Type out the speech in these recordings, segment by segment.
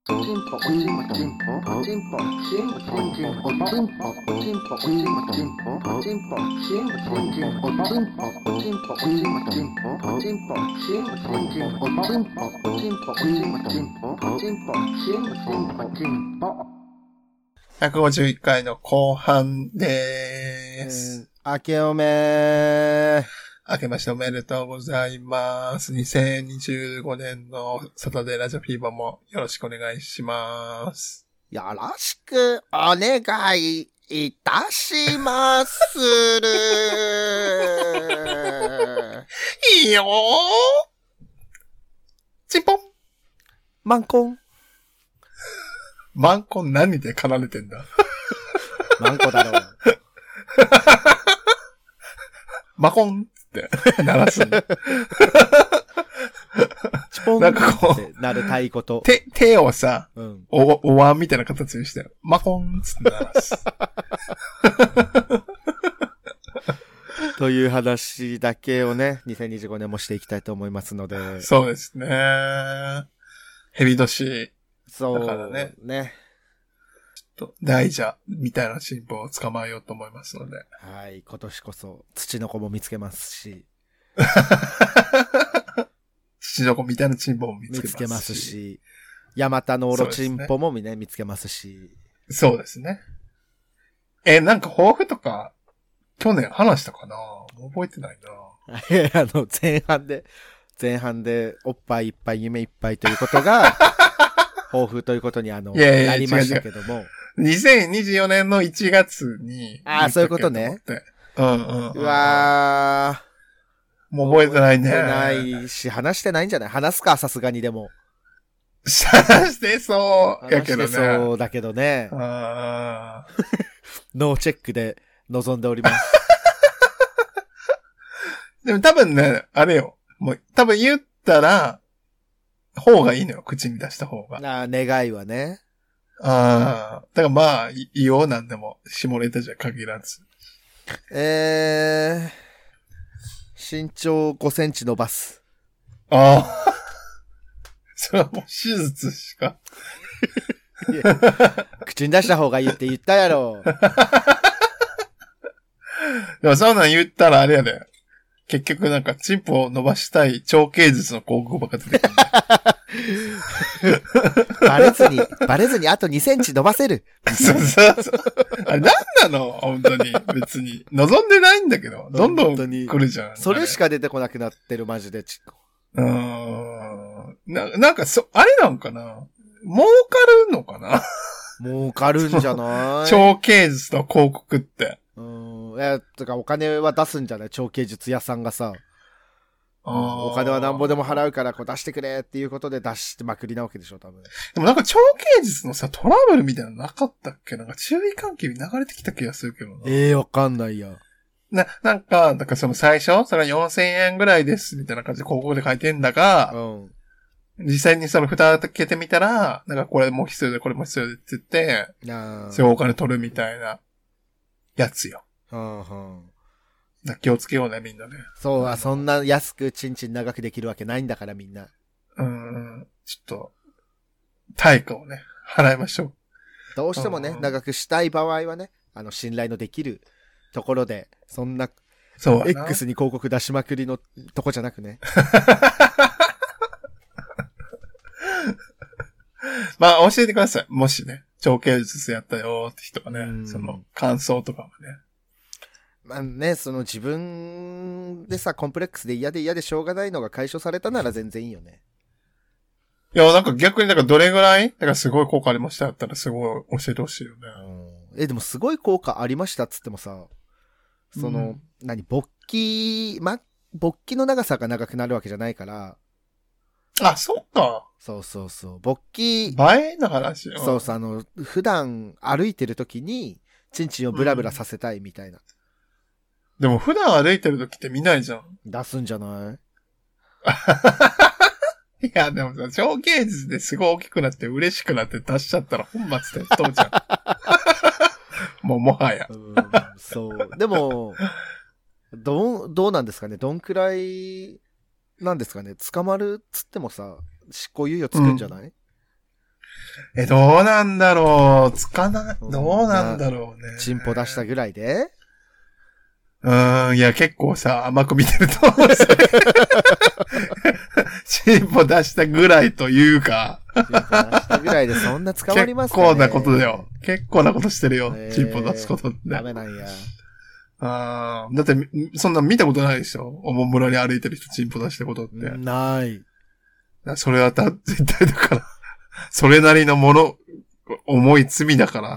151回の後半でーす。 明けおめ明けましておめでとうございます。2025年のサタデーラジオフィーバーもよろしくお願いします。 よろしくお願いいたしまする。 いいよー。チンポン。 マンコン。 マンコン何で奏でてんだマンコだろう。 マコンって鳴らすんだ。 チポンなんかこうってなる太鼓と。 手をさ、 うん、 お椀みたいな形にして、マコンつって鳴らす。 という話だけをね、2025年もしていきたいと思いますので。 そうですね。蛇年。 そう。 だからね。 ね。 大蛇みたいなチンポを捕まえようと思いますので。 はい。今年こそ土の子も見つけますし。 土の子みたいなチンポも見つけますし。ヤマタノオロチンポもね、見つけますし。 そうですね。なんか抱負とか、去年話したかな？覚えてないな。 前半でおっぱいいっぱい夢いっぱいということが、抱負ということになりましたけども。 2024年の1月に。 ああ、そういうことね。うわー。もう覚えてないね。 覚えてないし、話してないんじゃない？話すか、さすがにでも。 話してそうやけどね。 話してそうだけどね。 ノーチェックで臨んでおります。 でも多分ね、あれよ。もう多分言ったら、方がいいのよ。口に出した方が。 願いはね。 だからまあ、言おうなんでも、下ネタじゃ限らず。 身長5センチ伸ばす。 ああ。それはもう手術しか。 口に出した方がいいって言ったやろ。 でもそんなん言ったらあれやで。結局なんかチンポを伸ばしたい長径術の広告ばっか出てくる。 バレずにあと2センチ伸ばせる。 そう。あれ何なの本当に。別に。望んでないんだけど。どんどん来るじゃん。 それしか出てこなくなってる、マジで。 なんかあれなんかな儲かるのかな儲かるんじゃない長径術と広告って。 とかお金は出すんじゃない？長径術屋さんがさ。お金はなんぼでも払うからこう出してくれっていうことで出してまくりなわけでしょ、多分。 でもなんか長径術のさ、トラブルみたいなのなかったっけ？なんか注意喚起に流れてきた気がするけどな。 わかんないや。 なんかその最初、それは4000円ぐらいですみたいな感じで広告で書いてんだが、実際にその蓋開けてみたら、なんかこれも必要でこれも必要でって言って、そういうお金取るみたいなやつよ。気をつけようね、みんなね。 そう、そんな安くチンチン長くできるわけないんだから、みんな。 ちょっと、対価をね、払いましょう。 どうしてもね、長くしたい場合はね、信頼のできるところで、そんな、X に広告出しまくりのとこじゃなくね。 まあ、教えてください。もしね、長径術やったよって人がね、その感想とかもね。 まあね、その自分でさ、コンプレックスで嫌でしょうがないのが解消されたなら全然いいよね。 いや、なんか逆にどれぐらいだからすごい効果ありましたやったらすごい教えてほしいよね。でもすごい効果ありましたっつってもさ、勃起の長さが長くなるわけじゃないから。 あ、そっか。 そう。勃起。 映えの話よ。 そう、普段歩いてる時に、チンチンをブラブラさせたいみたいな。 でも普段歩いてる時って見ないじゃん。 出すんじゃないいや、でもさ、長径術ですごい大きくなって嬉しくなって出しちゃったら本末転倒じゃん。もはや。 そう。でも、どうなんですかね？どんくらいなんですかね？捕まるっつってもさ、執行猶予つくんじゃない？ どうなんだろう。つかない。どうなんだろうね。 チンポ出したぐらいでいや、結構さ、甘く見てると思う。チンポ出したぐらいというか。 チンポ出したぐらいでそんな捕まりますかね。 結構なことだよ。結構なことしてるよ。チンポ出すことって。 ダメなんや。 だって、そんな見たことないでしょ。おもむろに歩いてる人チンポ出したことって。 ない。 それは絶対だから。それなりの重い罪だから、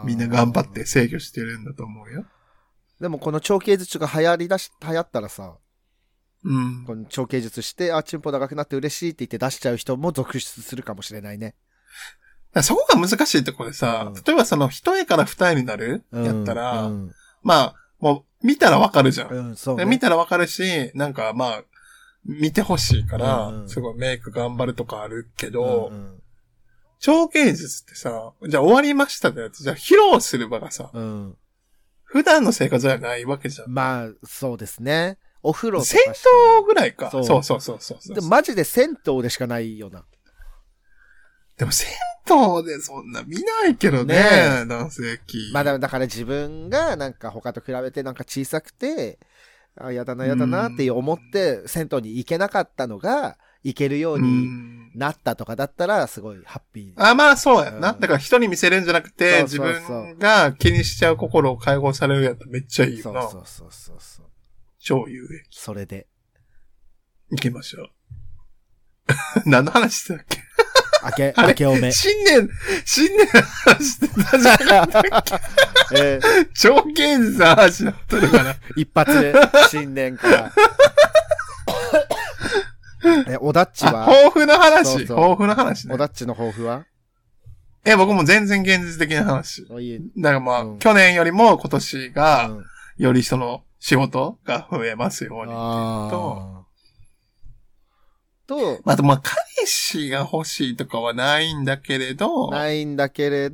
みんな頑張って制御してるんだと思うよ。 でもこの長径術が流行ったらさ、 うん。 この長径術して、チンポ長くなって嬉しいって言って出しちゃう人も続出するかもしれないね。 そこが難しいところでさ、例えばその一重から二重になる、やったら、まあ、もう見たらわかるじゃん。 そうね、 見たらわかるし、なんかまあ、見てほしいから、すごいメイク頑張るとかあるけど、長径術ってさ、じゃあ終わりましたってやつ、じゃあ披露する場がさ、普段の生活じゃないわけじゃん。 まあ、そうですね。お風呂とか。 銭湯ぐらいか。そう。 でもマジで銭湯でしかないよな。 でも銭湯でそんな見ないけどね、男性器。 まあだから自分がなんか他と比べてなんか小さくて、やだなって思って銭湯に行けなかったのが、行けるようになったとかだったらすごいハッピー。まあそうやな。だから人に見せるんじゃなくて、自分が気にしちゃう心を解放されるやったらめっちゃいいよな。 そう。 超有益。 それで。 行きましょう。何の話してたっけ明けおめ。 新年の話してたじゃなかったっけ長径術の話だったのかな。 一発で、新年から。おだっちは抱負の話。抱負の話ね。 おだっちの抱負は僕も全然現実的な話。だからまあ、去年よりも今年が、よりその仕事が増えますように。まあ、彼氏が欲しいとかはないんだけれど、でもや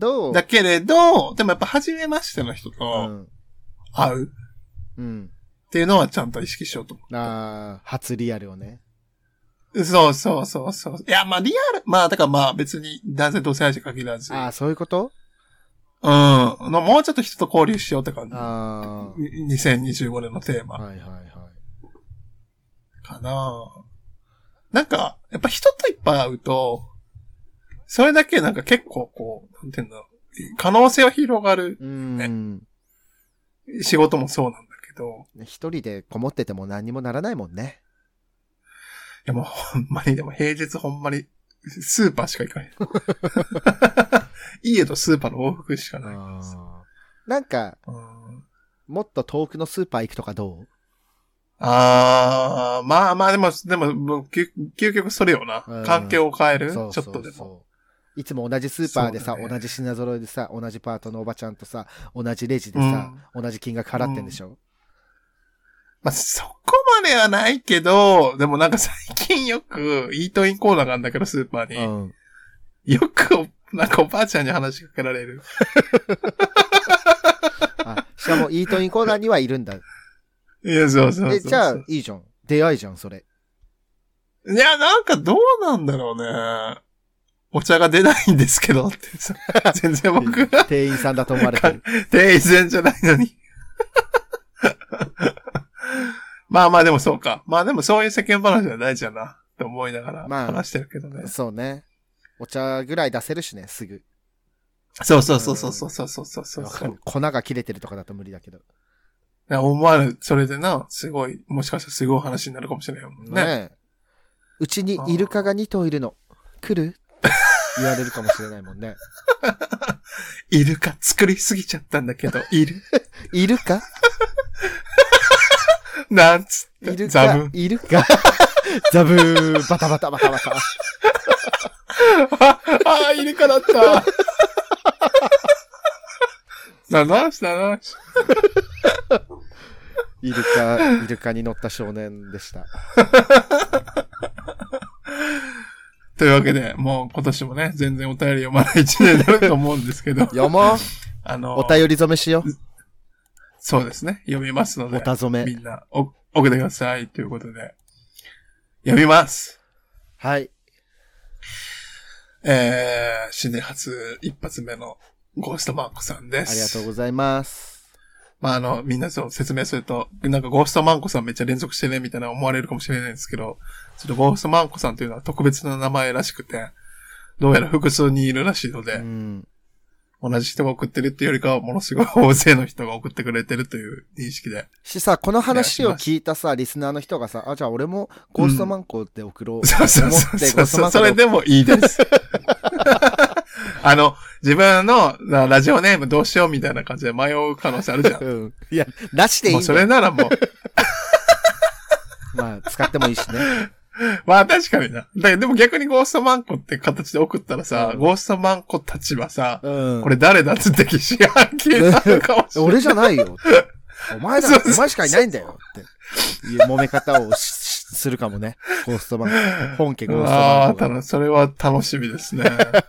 っぱ初めましての人と会うっていうのはちゃんと意識しようと思う。 初リアルをね。 そう。いや、まあリアル、まあだからまあ別に男性同性愛者限らず。 そういうこと？ もうちょっと人と交流しようって感じ。2025年のテーマ。かななんか、やっぱ人といっぱい会うと、それだけなんか結構こう、なんていうんだろう、可能性は広がる、ね。仕事もそうなんだけど。 一人でこもってても何にもならないもんね。 いやもうほんまに、でも平日ほんまに、スーパーしか行かない。家とスーパーの往復しかない。 なんか、もっと遠くのスーパー行くとかどう？ まあでも、究極それよな。環境を変えるちょっとでも。 いつも同じスーパーでさ、同じ品揃えでさ、同じパートのおばちゃんとさ、同じレジでさ、同じ金額払ってんでしょ？ まあ、そこまではないけど、でもなんか最近よく、イートインコーナーがあるんだけど、スーパーに。よく、なんかおばあちゃんに話しかけられる。 しかもイートインコーナーにはいるんだ。 いや、そう。じゃあ、いいじゃん。出会いじゃん、それ。 いや、なんかどうなんだろうね。お茶が出ないんですけどってさ。全然僕。 店員さんだと思われてる。 店員さんじゃないのに。まあでもそうか。まあでもそういう世間話は大事だな。って思いながら話してるけどね。 そうね。お茶ぐらい出せるしね、すぐ。 そう。 粉が切れてるとかだと無理だけど。 思わぬ、それでな、すごい、もしかしたらすごい話になるかもしれないもんね。 うちにイルカが2頭いるの。来るって言われるかもしれないもんね。 イルカ作りすぎちゃったんだけど、いるイルカなんつって。ザブイルカザブーバタバタ。 イルカだった。なし。 イルカに乗った少年でした。 というわけで、もう今年もね、全然お便り読まない一年になると思うんですけど。 読もう。お便り染めしよう。 そうですね。読みますので。 おた染め。 みんな、送ってください。ということで。読みます。 はい。 新年初一発目のゴーストマンコさんです。 ありがとうございます。 みんなそう説明すると、なんかゴーストマンコさんめっちゃ連続してね、みたいな思われるかもしれないんですけど、ちょっとゴーストマンコさんというのは特別な名前らしくて、どうやら複数にいるらしいので、同じ人が送ってるっていうよりかは、ものすごい大勢の人が送ってくれてるという認識で。 しさ、この話を聞いたさ、リスナーの人がさ、じゃあ俺もゴーストマンコって送ろうと思って、ゴーストマンコ。 それでもいいです。自分のラジオネームどうしようみたいな感じで迷う可能性あるじゃん。 いや、出していいんだよ。 もうそれならもう。 まあ、使ってもいいしね。 まあ確かにな。でも逆にゴーストマンコって形で送ったらさ、ゴーストマンコたちはさ、これ誰だっつって疑心暗鬼になるかもしれない。 俺じゃないよ。お前だ、お前しかいないんだよっていう揉め方をするかもね。ゴーストマンコ。本家ゴーストマンコ。 ああ、それは楽しみですね。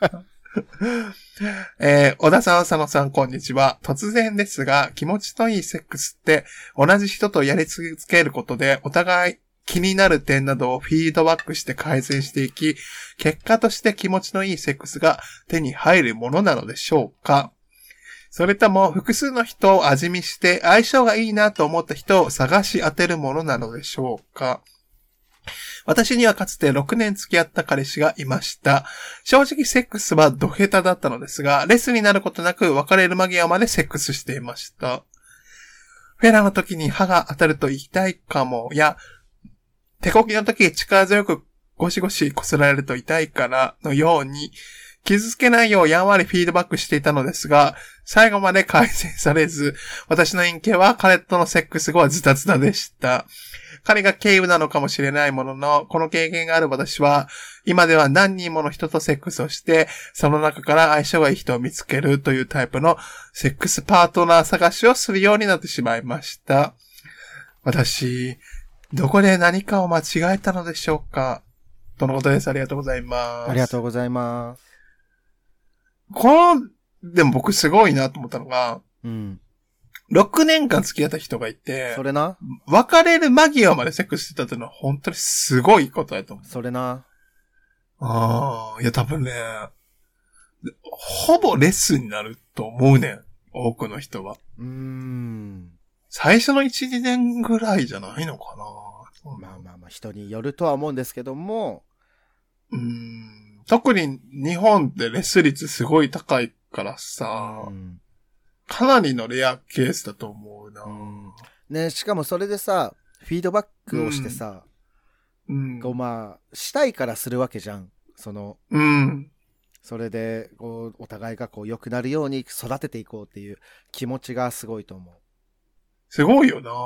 小田さん、佐野さん、こんにちは。突然ですが、気持ちのいいセックスって、同じ人とやり続けることで、お互い気になる点などをフィードバックして改善していき、結果として気持ちのいいセックスが手に入るものなのでしょうか？それとも、複数の人を味見して、相性がいいなと思った人を探し当てるものなのでしょうか？私にはかつて6年付き合った彼氏がいました。正直セックスはド下手だったのですが、レスになることなく別れる間際までセックスしていました。フェラの時に歯が当たると痛いかもや、手こぎの時力強くゴシゴシ擦られると痛いからのように、傷つけないようやんわりフィードバックしていたのですが、最後まで改善されず、私の陰茎は彼とのセックス後はズタズタでした。彼が軽有なのかもしれないものの、この経験がある私は、今では何人もの人とセックスをして、その中から相性がいい人を見つけるというタイプのセックスパートナー探しをするようになってしまいました。私、どこで何かを間違えたのでしょうか？とのことです。ありがとうございます。 ありがとうございます。 でも僕すごいなと思ったのが、6年間付き合った人がいて、 それな。 別れる間際までセックスしてたっていうのは本当にすごいことだと思う。 それな。 いや多分ね、ほぼレッスンになると思うねん。多くの人は。最初の1、2年ぐらいじゃないのかな。 まあ、人によるとは思うんですけども。 特に日本ってレス率すごい高いからさ、かなりのレアケースだと思うな。 ね、しかもそれでさ、フィードバックをしてさ、こうまあ、したいからするわけじゃん。それで、こう、お互いがこう良くなるように育てていこうっていう気持ちがすごいと思う。 すごいよな。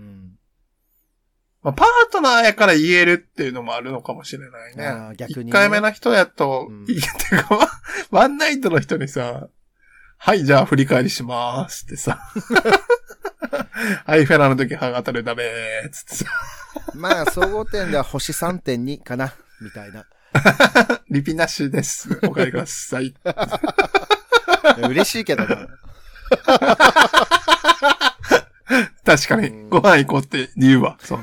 パートナーやから言えるっていうのもあるのかもしれないね。逆に、ね。1回目の人やと、てか、ワンナイトの人にさ、はい、じゃあ振り返りしまーすってさ。はい、フェラの時歯が当たるダメーつってさ。 まあ、総合点では星 3.2 かな、みたいな。 リピなしです。お帰りください。 嬉しいけどな。 確かに、ご飯行こうって言うわ。そう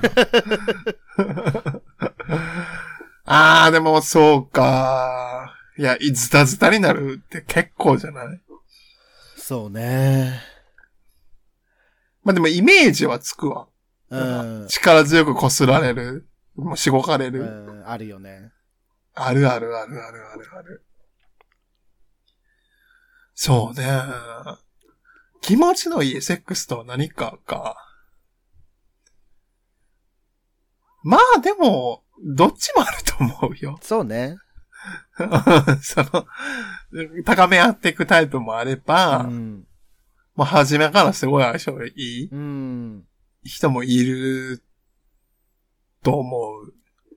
でもそうか。いや、ズタズタになるって結構じゃない？ そうね。 まあでもイメージはつくわ。力強く擦られる。もうしごかれる。 あるよね。 ある。そうね。気持ちのいいセックスとは何かか。まあでも、どっちもあると思うよ。 そうね。 高め合っていくタイプもあれば、もう初めからすごい相性がいい、人もいると思う。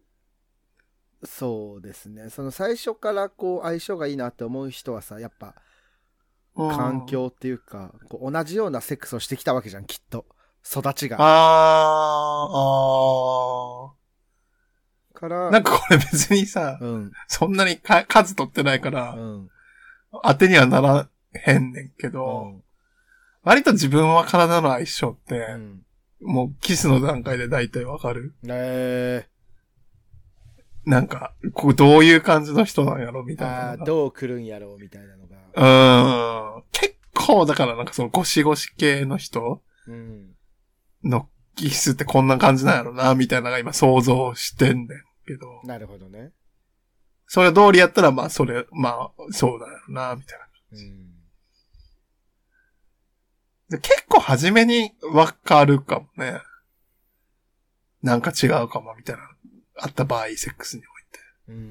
そうですね。その最初からこう相性がいいなって思う人はさ、やっぱ、環境っていうか、こう同じようなセックスをしてきたわけじゃん、きっと。育ちが。 なんかこれ別にさ、そんなに数取ってないから、当てにはならへんねんけど、割と自分は体の相性って、もうキスの段階で大体わかる。 なんか、どういう感じの人なんやろみたいな。 ああ、どう来るんやろうみたいなのが。 結構、だからなんかそのゴシゴシ系の人の気質ってこんな感じなんやろな、みたいなのが今想像してんねんけど。 なるほどね。 それ通りやったら、まあ、そうだよな、みたいな感じ。で結構初めにわかるかもね。なんか違うかも、みたいな。あった場合、セックスにおいて。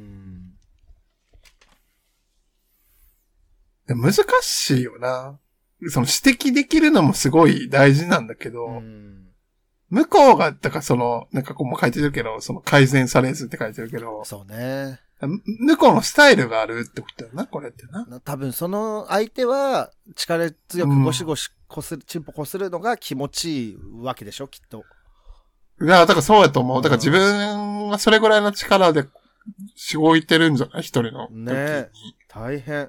で難しいよな。その指摘できるのもすごい大事なんだけど、向こうが、だからその、なんかこうも書いてるけど、その改善されずって書いてるけど、 そうね。 向こうのスタイルがあるってことだよな、これってな。 多分その相手は力強くゴシゴシチンポこするのが気持ちいいわけでしょ、きっと。 いや、だからそうやと思う。だから自分がそれぐらいの力でしごいてるんじゃない一人の時に。 ね、大変。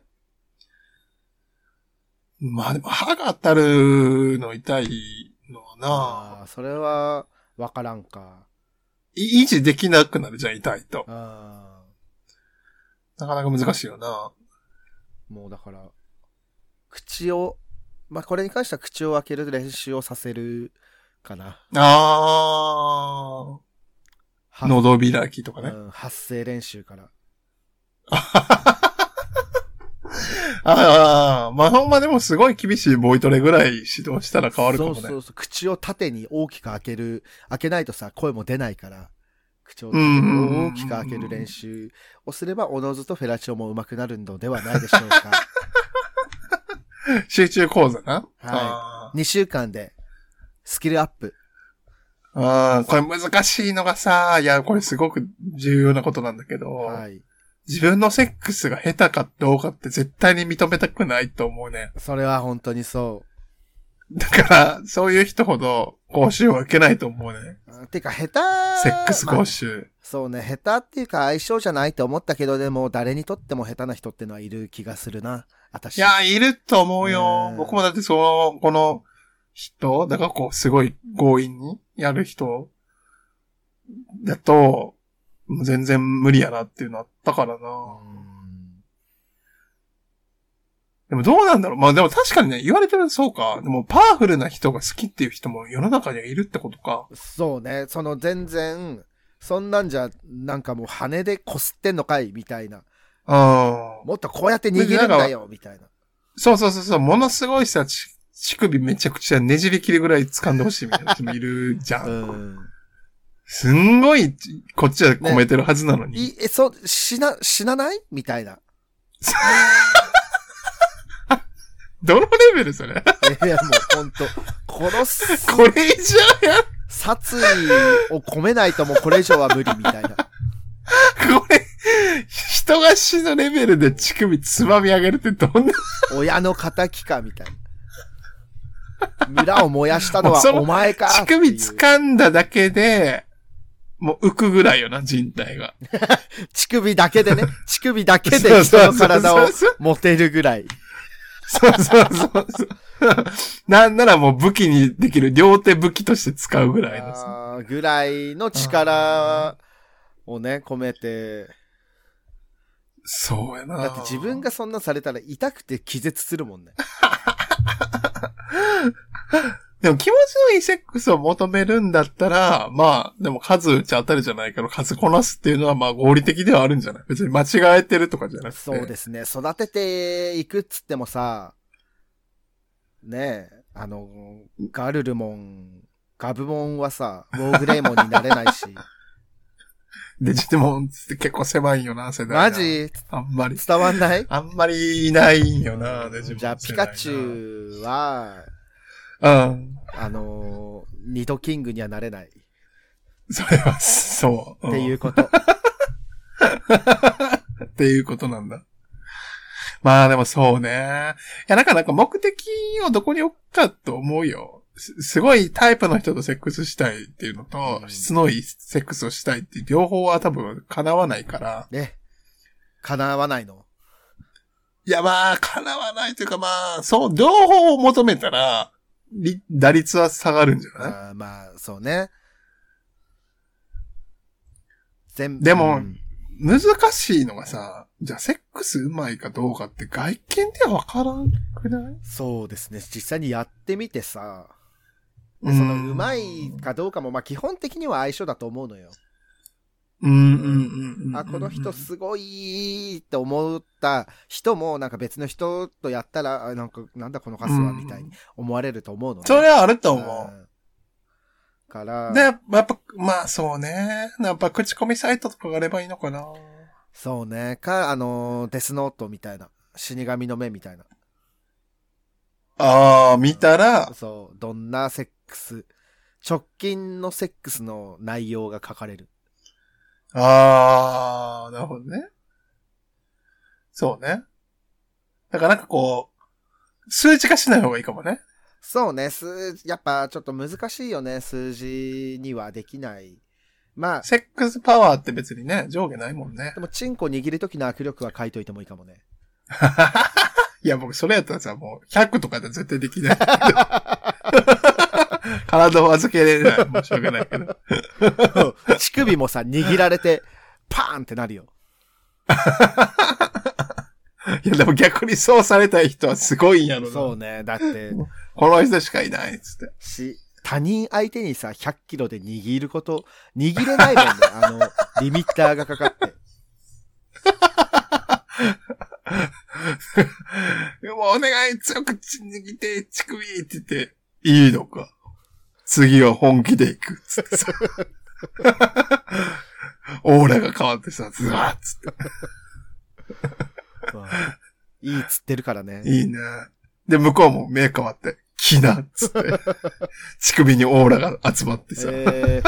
まあでも歯が当たるの痛いのはな。 ああ、それはわからんか。 維持できなくなるじゃん、痛いと。 あなかなか難しいよな。 もうだから、口を、まあこれに関しては口を開ける練習をさせるかな。 あー。喉開きとかね。 発声練習から。 ああ、まあほんまでもすごい厳しいボイトレぐらい指導したら変わるかもね。 そう。口を縦に大きく開けないとさ、声も出ないから、口を大きく開ける練習をすれば、おのずとフェラチオも上手くなるのではないでしょうか。 集中講座な。 はい。2週間で、スキルアップ。 ああ、これ難しいのがさ、いや、これすごく重要なことなんだけど、はい。自分のセックスが下手かどうかって絶対に認めたくないと思うね。 それは本当にそう。 だから、そういう人ほど講習は受けないと思うね。 てか、下手セックス講習、 まあ。そうね、下手っていうか相性じゃないと思ったけど、でも誰にとっても下手な人ってのはいる気がするな。私。 いや、いると思うよ。僕もだってこの人、だからこう、すごい強引にやる人だと、もう全然無理やなっていうのあったからな。でもどうなんだろう。まあでも確かにね、言われてるとそうか。でもパワフルな人が好きっていう人も世の中にはいるってことか。 そうね。全然、そんなんじゃ、なんかもう羽でこすってんのかいみたいな。もっとこうやって握るんだよみたいな。 そう。ものすごいさ、乳首めちゃくちゃねじり切りぐらい掴んでほしいみたいな人もいるじゃん。すんごい、こっちは込めてるはずなのに。 ね、死なないみたいな。 どのレベルそれ？ いや、もうほんと、殺す。 これ以上や。 殺意を込めないともうこれ以上は無理みたいな。これ、人が死のレベルで乳首つまみ上げるってどんな親の仇かみたいな。村を燃やしたのはお前か。 乳首掴んだだけで、もう浮くぐらいよな、人体が。 乳首だけでね。乳首だけで人の体を持てるぐらい。 そう。なんならもう武器にできる、両手武器として使うぐらいのさ。 ぐらいの力をね、込めて。 そうやな。 だって自分がそんなされたら痛くて気絶するもんね。 でも気持ちのいいセックスを求めるんだったら、まあ、でも数打ち当たるじゃないけど、数こなすっていうのはまあ合理的ではあるんじゃない？別に間違えてるとかじゃなくて。 そうですね。育てていくっつってもさ、ねえ、ガルルモン、ガブモンはさ、ウォーグレイモンになれないし。 デジモンって結構狭いよな、世代。 マジ？ あんまり。 伝わんない？ あんまりいないよな、デジモン。 じゃあ、ピカチュウは、二度キングにはなれない。 それは、そう。 っていうこと。 っていうことなんだ。まあでもそうね。いや、なんか目的をどこに置くかと思うよ。すごいタイプの人とセックスしたいっていうのと、質のいいセックスをしたいっていう両方は多分叶わないから。 ね。叶わないの？ いやまあ、叶わないというかまあ、そう、両方を求めたら、打率は下がるんじゃない？ まあ、そうね。 でも、 難しいのがさ、じゃあセックスうまいかどうかって外見ではわからんくない？ そうですね。実際にやってみてさ、でそのうまいかどうかも、まあ基本的には相性だと思うのよ。あ、この人すごいって思った人も、なんか別の人とやったら、なんだこのカスはみたいに思われると思うのね。 それはあると思う。 から。 で、やっぱ、まあそうね。やっぱ口コミサイトとかがあればいいのかな。 そうね。デスノートみたいな。死神の目みたいな。 ああ、見たら。 そう。どんなセックス、直近のセックスの内容が書かれる。 ああ、なるほどね。そうね。だからなんかこう、数値化しない方がいいかもね。 そうね。やっぱちょっと難しいよね。数字にはできない。まあ。 セックスパワーって別にね、上下ないもんね。 でも、チンコ握るときの握力は書いといてもいいかもね。 いや、僕それやったらさ、もう100とかで絶対できない。体を預けれない。もうしょうがないけど。 乳首もさ、握られて、パーンってなるよ。 いや、でも逆にそうされたい人はすごいんやろな。 そうね。だって、 この人しかいないっつって。 他人相手にさ、100キロで握ること、握れないもんね。リミッターがかかって。 もうお願い、強く握って、乳首って言って、いいのか。次は本気で行く。つってさ。オーラが変わってさ、ズワーッつって。 いいっつってるからね。 いいね。で、向こうも目変わって、気だっつって。乳首にオーラが集まってさ。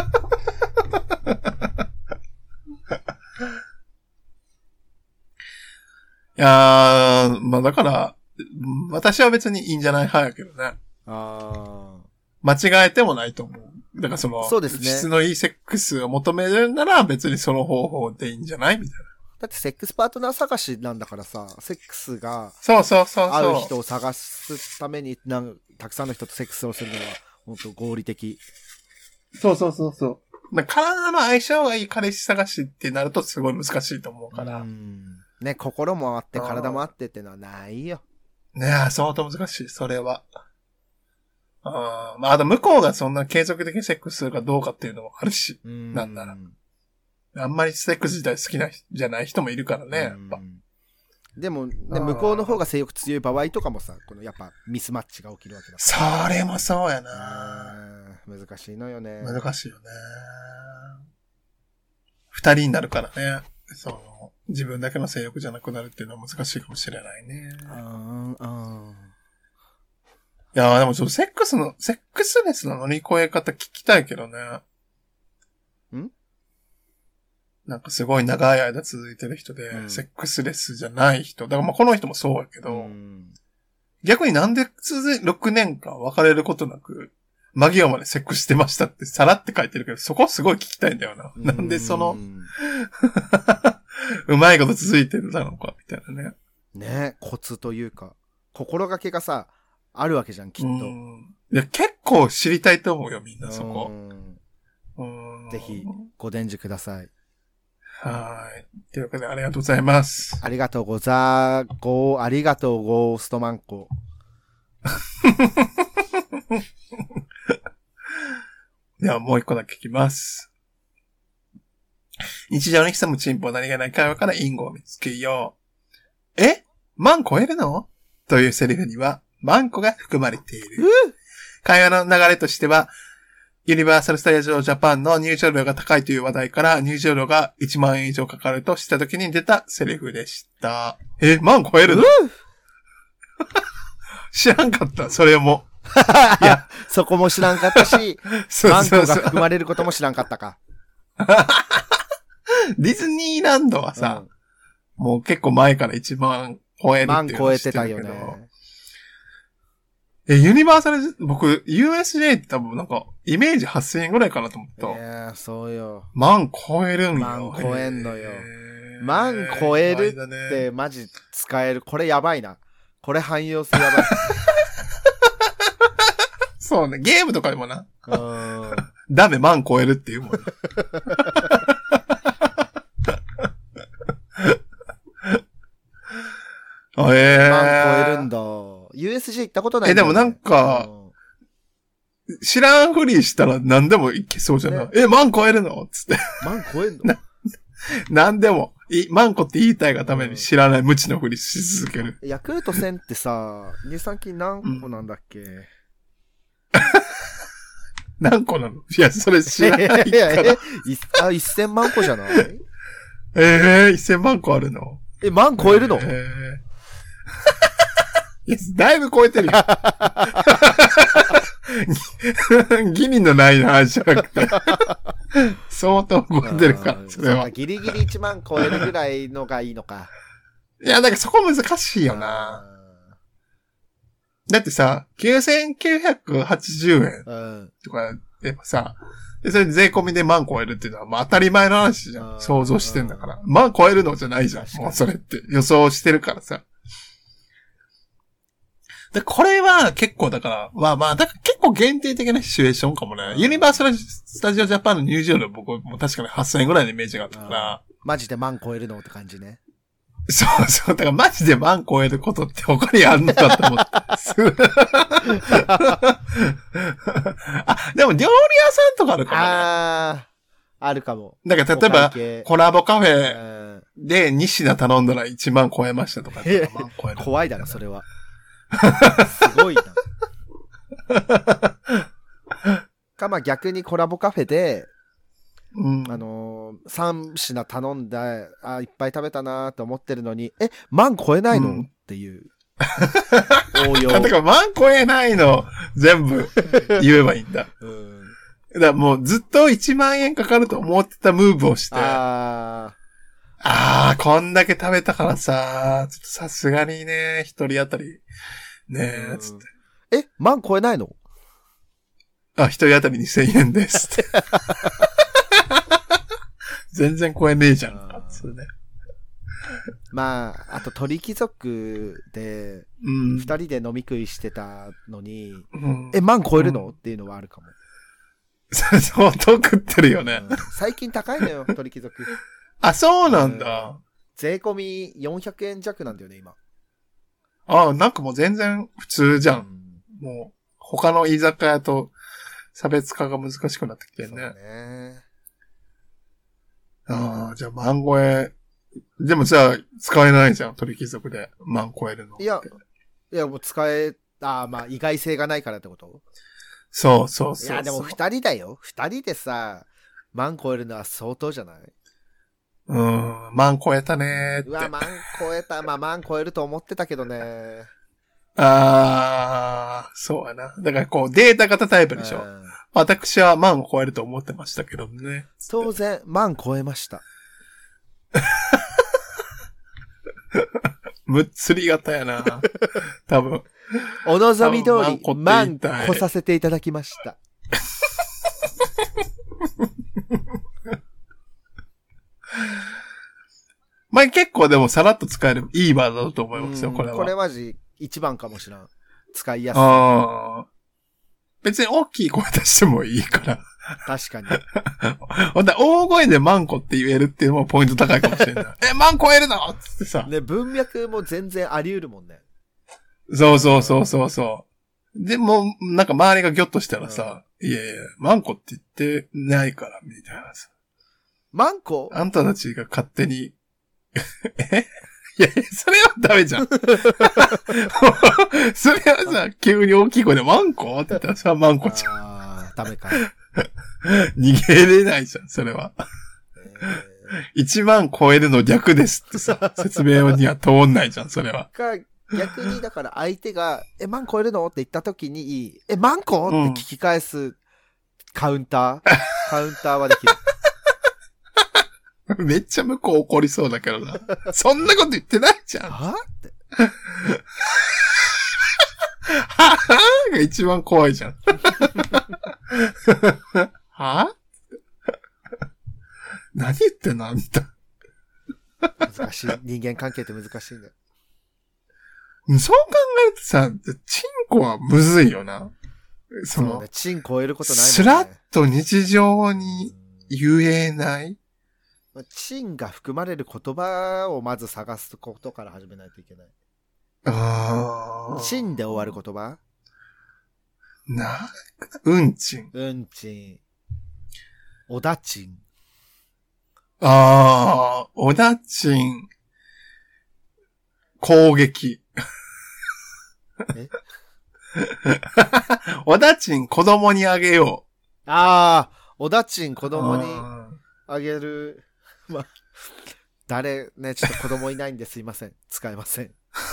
いやー、まあだから、私は別にいいんじゃない派やけどね。間違えてもないと思う。だからそうですね。 質のいいセックスを求めるなら別にその方法でいいんじゃないみたいな。 だってセックスパートナー探しなんだからさ、セックスが合う人を探すためにたくさんの人とセックスをするのは本当合理的。 そう。体の相性がいい彼氏探しってなるとすごい難しいと思うから。 ね、心もあって体もあってってのはないよ。 ねえ、相当難しい、それは。まあ、あと向こうがそんな継続的にセックスするかどうかっていうのもあるし、なんなら。あんまりセックス自体好きなじゃない人もいるからね、やっぱ。 でも、ね、向こうの方が性欲強い場合とかもさ、やっぱミスマッチが起きるわけだから。それもそうやな。 難しいのよね。 難しいよね。二人になるからね。自分だけの性欲じゃなくなるっていうのは難しいかもしれないね。いやーでもセックスレスの乗り越え方聞きたいけどね。なんかすごい長い間続いてる人で、セックスレスじゃない人。だからまあこの人もそうやけど、逆になんで6年間別れることなく、間際までセックスしてましたってさらって書いてるけど、そこすごい聞きたいんだよな。なんでうまいこと続いてるだろうか、みたいなね。 ね、コツというか、心がけがさ、あるわけじゃん、きっと。 いや、結構知りたいと思うよ、みんなそこ。 ぜひ、ご伝授ください。 はい。というわけで、ありがとうございます。 ありがとうゴーストマンコ。 では、もう一個だけ聞きます。日常に潜むチンポ何気ない会話から因果を見つけよう。万超えるの？というセリフには、万個が含まれている。会話の流れとしては、ユニバーサルスタジオジャパンの入場料が高いという話題から入場料が1万円以上かかるとした時に出たセリフでした。万超えるの？知らんかった、それも。 いや、そこも知らんかったし、万個が含まれることも知らんかったか。 ディズニーランドはさ、もう結構前から1万超えるっていうのを知ってるけど。万超えてたよね。ユニバーサル、僕、USJ って多分なんか、イメージ8000円ぐらいかなと思った。 いや、そうよ。 万超えるんよ。 万超えんのよ。万超えるってマジ使える。これやばいな。これ汎用性やばい。 そうね。ゲームとかでもな。ダメ、万超えるっていうもん。 あ、ええ万超えるんだ。USJ 行ったことないんだよね。 でもなんか、知らんふりしたら何でもいけそうじゃない、ね、万超えるのつって。 万超えんの何でも。万個って言いたいがために知らない無知のふりし続ける。 ヤクルト1000ってさ、乳酸菌何個なんだっけ、 何個なの？いや、それ知らないから。 1000万個じゃない 1000万個あるの？ 万超えるの？ いや、だいぶ超えてるよ。ギリのない話じゃなくて。相当超えてるから、それは。 ギリギリ1万超えるぐらいのがいいのか。 いや、だからそこ難しいよな。だってさ、9980円とかでもさ、でそれで税込みで万超えるっていうのはまあ当たり前の話じゃん。想像してんだから。万超えるのじゃないじゃん。もうそれって予想してるからさ。で、これは結構だから、まあ、だから結構限定的なシチュエーションかもね。ユニバーサル・スタジオ・ジャパンの入場料僕も確かに8000円ぐらいのイメージがあったから。 マジで万超えるのって感じね。 そうそう。だからマジで万超えることって他にあるのかと思って。あ、でも料理屋さんとかあるかもね。 あるかも。 だから例えば、コラボカフェで2品頼んだら1万超えましたとかって万超える。 怖いだろ、それは。すごいな。まあ逆にコラボカフェで、3品頼んだ、いっぱい食べたなーって思ってるのに、万超えないの、っていう。応用。 だから万超えないの全部言えばいいんだ。だからもうずっと1万円かかると思ってたムーブをして。こんだけ食べたからさ、ちょっとさすがにね、一人当たり、ねえ、つって。 万超えないの？ 一人当たり2000円ですって。全然超えねえじゃん。それね。 まあ、あと鳥貴族で、二人で飲み食いしてたのに、万超えるのっていうのはあるかも。 相当食ってるよね。 最近高いのよ、鳥貴族。 そうなんだ。 税込み400円弱なんだよね、今。 なんかもう全然普通じゃん。もう、他の居酒屋と差別化が難しくなってきてるね。じゃあ万超え。でもじゃあ使えないじゃん、鳥貴族で万超えるの。 いやもうまあ意外性がないからってこと？ そう。 いやでも二人だよ。二人でさ、万超えるのは相当じゃない？ 万超えたねーって。 万超えた。まあ万超えると思ってたけどね。 そうやな。だからこうデータ型タイプでしょ。私は万を超えると思ってましたけどね。 当然、万超えました。 むっつり型やな。多分。 お望み通り、万超させていただきました。 まあ結構でもさらっと使えるいいワードだと思いますよ、これは。 これマジ一番かもしらん。使いやすい。 別に大きい声出してもいいから。 確かに。 ほんと大声で万個って言えるっていうのもポイント高いかもしれない。万超えるのつってさ。 ね、文脈も全然あり得るもんね。 そう。でも、なんか周りがギョッとしたらさ、いや、万個って言ってないから、みたいなさ。 万個？ あんたたちが勝手に、いや、それはダメじゃん。それはさ、急に大きい声で万個って言ったらさ、万個じゃん。 ダメか。 逃げれないじゃん、それは。1万超えるの逆ですってさ、説明には通んないじゃん、それは。 逆に、だから相手が、万超えるのって言った時に、万個って聞き返すカウンターはできる。 めっちゃ向こう怒りそうだけどな。そんなこと言ってないじゃん。 はって。 はぁが一番怖いじゃん。はぁ何言ってんのあんた。 難しい。人間関係って難しいんだよ。 そう考えるとさ、チンコはむずいよな。 そうね。チン超えることないもんね。 スラッと日常に言えない？ チンが含まれる言葉をまず探すことから始めないといけない。 ちんで終わる言葉うんちん。 うんちん。おだちん。 おだちん。攻撃。 えおだちん子供にあげよう。 おだちん子供にあげる。まあ、ちょっと子供いないんですいません。使えません。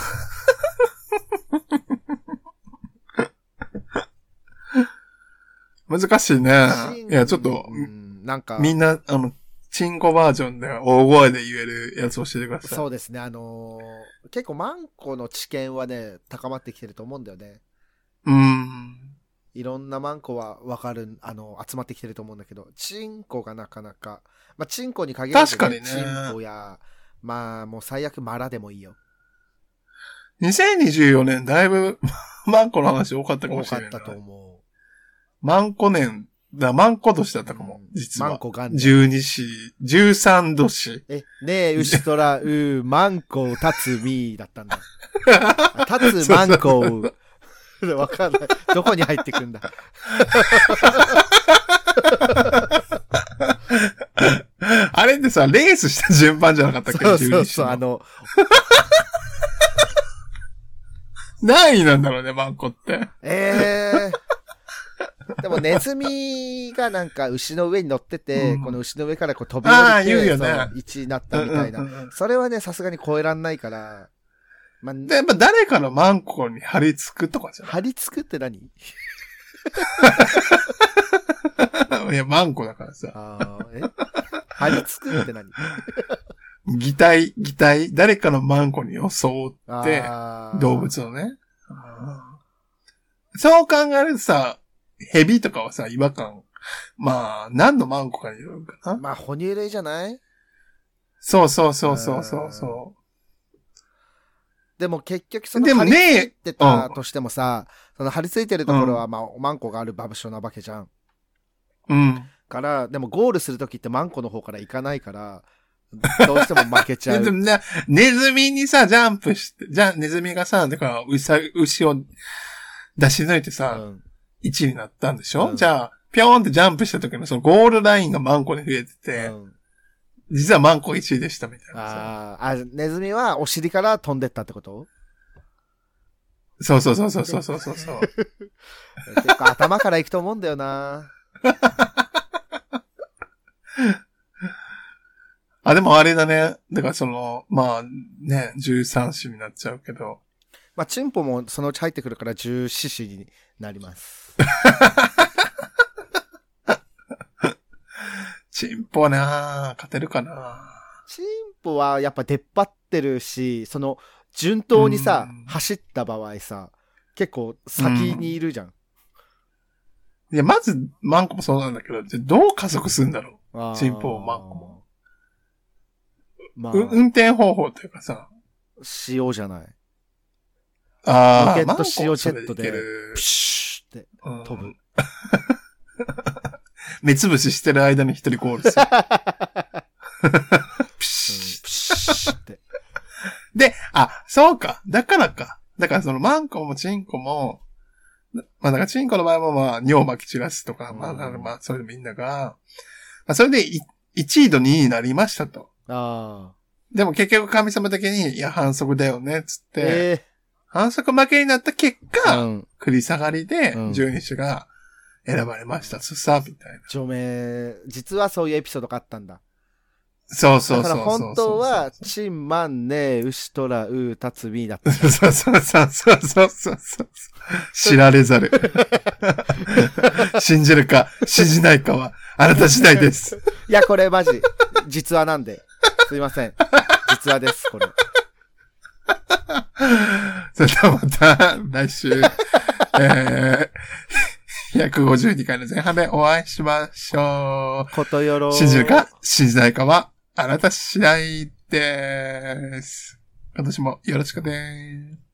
難しいね。いや、ちょっと、 なんか、 みんな、チンコバージョンで大声で言えるやつ教えてください。 そうですね。結構マンコの知見はね、高まってきてると思うんだよね。いろんなマンコはわかる、集まってきてると思うんだけど、チンコがなかなか、まあ、チンコに限らず、 確かにね。 チンコや、まあ、もう最悪マラでもいいよ。 2024年だいぶマンコの話多かったかもしれない。 多かったと思う。 マンコ年、マンコ年だったかも、実は。 マンコ元年。 12子、13年。 ねえ、牛とら、マンコ、タツミだったんだ。タツマンコ、わかんない。どこに入ってくんだ。 あれってさ、レースした順番じゃなかったっけ？ そう、 何位なんだろうね、マンコって。 でもネズミがなんか牛の上に乗ってて、この牛の上からこう飛び降りて、 言うよね、 1位になったみたいな。それはね、さすがに超えらんないから。 まあ、やっぱ誰かのマンコに張り付くとかじゃない？ 張り付くって何？いや、マンコだからさ。 張り付くって何？ 擬態、誰かのマンコに装って、動物をね。そう考えるとさ、ヘビとかはさ、違和感。まあ、何のマンコかによるかな。 まあ、哺乳類じゃない？ そう。 でも結局その張り付いてたとしてもさ、その張り付いてるところはまあ、マンコがある場所なわけじゃん。から、でもゴールするときってマンコの方から行かないから、どうしても負けちゃう。 ネズミにさ、ジャンプして、ネズミがさ、だから牛を出し抜いてさ、1位になったんでしょ？じゃあ、ぴょーんってジャンプした時のそのゴールラインがマンコに増えてて、実はマンコ1位でしたみたいな。 ネズミはお尻から飛んでったってこと？ そう。結構頭から行くと思うんだよな。 でもあれだね。だからまあね、13子になっちゃうけど。 まあ、チンポもそのうち入ってくるから14子になります。 チンポなぁ、勝てるかな。 チンポはやっぱ出っ張ってるし、順当にさ、走った場合さ、結構先にいるじゃん。 いや、まず、マンコもそうなんだけど、じゃどう加速するんだろう。チンポもマンコも。まあ、運転方法というかさ。 塩じゃない。ロケット塩ジェットで、プシューって飛ぶ。 目つぶししてる間に一人ゴールする。プシューって。で、そうか。だからそのマンコもチンコも、まあだからチンコの場合もまあ尿撒き散らすとか、まあそれでみんなが、まあそれで1位と2位になりましたと。でも結局神様的に、いや反則だよね、つって、反則負けになった結果、繰り下がりで十二種が選ばれました。さ、みたいな。 除名、実はそういうエピソードがあったんだ。 そう。 だから本当は、チン、マン、ネ、ウシ、トラ、ウ、タツ、ミだった。 そう。知られざる。信じるか、信じないかは、あなた次第です。 いや、これマジ、実話なんで。すいません。実話です、これ。 それではまた、来週、152回の前半でお会いしましょう。 ことよろ。 信じるか、信じないかは、あなた次第です。今年もよろしくです。